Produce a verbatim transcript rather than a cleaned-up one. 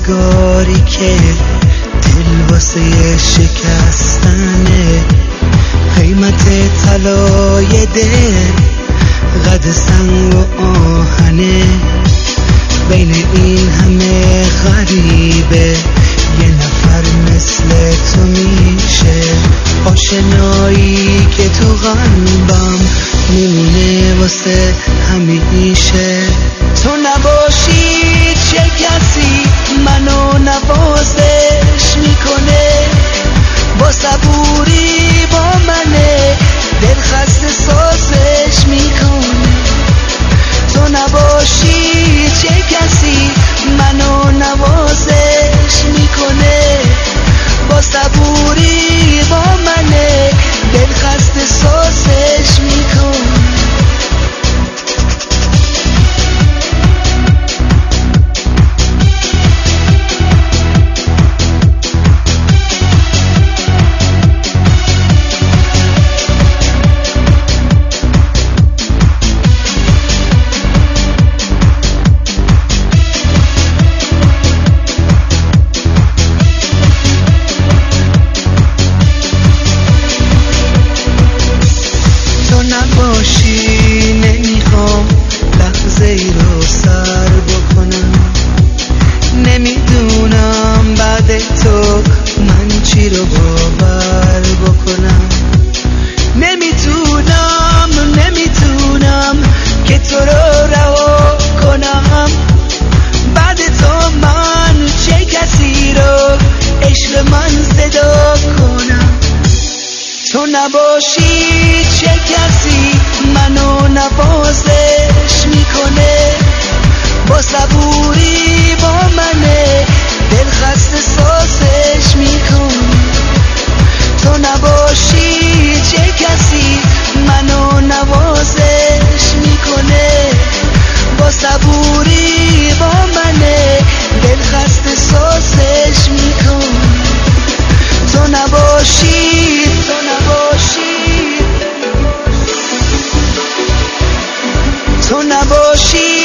روزگاری که دل واسه شکستنه، قیمت طلای دل قد سنگ و آهنه. بین این همه غریبه یه نفر مثل تو میشه، آشنایی که تو قلبم میمونه واسه همیشه. تو نباشی چه کسی منو نوازش میکنه، با صبوری با منه دل خسته سازش میکنه. تو نباشی چه کسی منو نوازش میکنه، با صبوری با منه دل خسته سازش میکنه. نباشی نمیخوام لحظه ای رو سر بکنم، نمیدونم بعد تو من چی رو باور بکنم. نمیتونم نمیتونم که تو رو رها کنم، بعد تو من چه کسی رو عشق من صدا کنم. تو نباشی چه کسی منو نوازش میکنه، با صبوری با منه دل خسته سازش میکنه. تو نباشی چه کسی منو نوازش میکنه، با صبوری با منه دل خسته سازش میکنه. تو نباشی تو نباشی تو نباشی